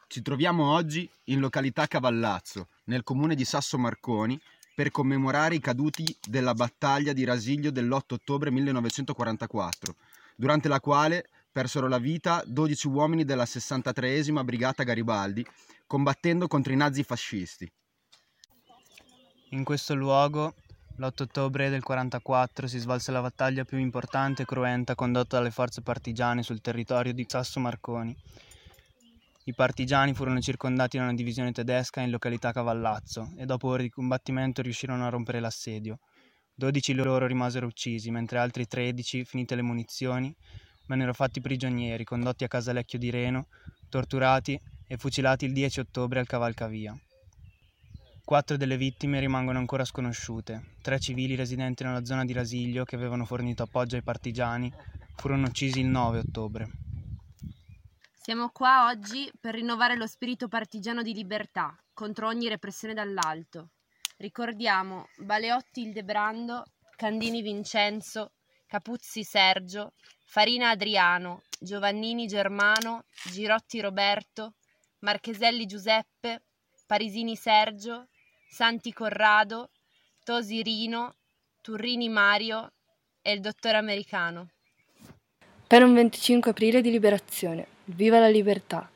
Ci troviamo oggi in località Cavallazzo, nel comune di Sasso Marconi, per commemorare i caduti della battaglia di Rasiglio dell'8 ottobre 1944, durante la quale persero la vita 12 uomini della 63esima Brigata Garibaldi, combattendo contro i nazifascisti. In questo luogo, l'8 ottobre del 44, si svolse la battaglia più importante e cruenta condotta dalle forze partigiane sul territorio di Sasso Marconi. I partigiani furono circondati da una divisione tedesca in località Cavallazzo e dopo ore di combattimento riuscirono a rompere l'assedio. 12 loro rimasero uccisi, mentre altri 13, finite le munizioni, vennero fatti prigionieri, condotti a Casalecchio di Reno, torturati e fucilati il 10 ottobre al cavalcavia. 4 delle vittime rimangono ancora sconosciute. 3 civili residenti nella zona di Rasiglio, che avevano fornito appoggio ai partigiani, furono uccisi il 9 ottobre. Siamo qua oggi per rinnovare lo spirito partigiano di libertà contro ogni repressione dall'alto. Ricordiamo Baleotti Ildebrando, Candini Vincenzo, Capuzzi Sergio, Farina Adriano, Giovannini Germano, Girotti Roberto, Marcheselli Giuseppe, Parisini Sergio, Santi Corrado, Tosi Rino, Turrini Mario e il dottore Americano. Per un 25 aprile di liberazione. Viva la libertà!